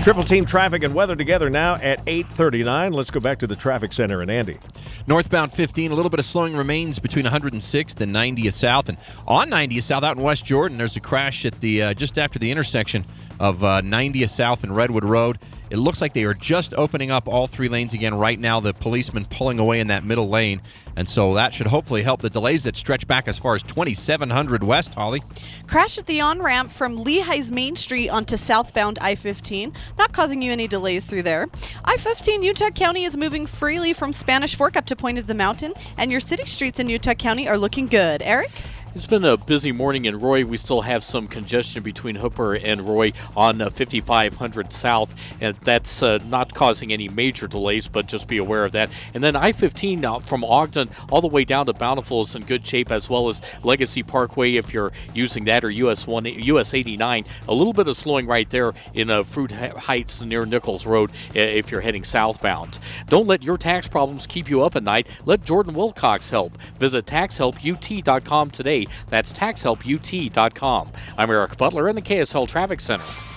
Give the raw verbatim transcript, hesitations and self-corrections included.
Triple team traffic and weather together now at eight thirty-nine. Let's go back to the traffic center in Andy. Northbound fifteen, a little bit of slowing remains between one hundred sixth and ninetieth South. And on ninetieth South out in West Jordan, there's a crash at the uh, just after the intersection of uh, ninetieth South and Redwood Road. It looks like they are just opening up all three lanes again right now. The policeman pulling away in that middle lane. And so that should hopefully help the delays that stretch back as far as twenty-seven hundred West, Holly. Crash at the on-ramp from Lehigh's Main Street onto southbound I fifteen. Not causing you any delays through there. I fifteen Utah County is moving freely from Spanish Fork up to Point of the Mountain. And your city streets in Utah County are looking good. Eric? It's been a busy morning in Roy. We still have some congestion between Hooper and Roy on uh, fifty-five hundred South, and that's uh, not causing any major delays, but just be aware of that. And then I fifteen now from Ogden all the way down to Bountiful is in good shape, as well as Legacy Parkway if you're using that, or U S one, U S eighty-nine. A little bit of slowing right there in uh, Fruit Heights near Nichols Road uh, if you're heading southbound. Don't let your tax problems keep you up at night. Let Jordan Wilcox help. Visit tax help U T dot com today. That's tax help U T dot com. I'm Eric Butler in the K S L Traffic Center.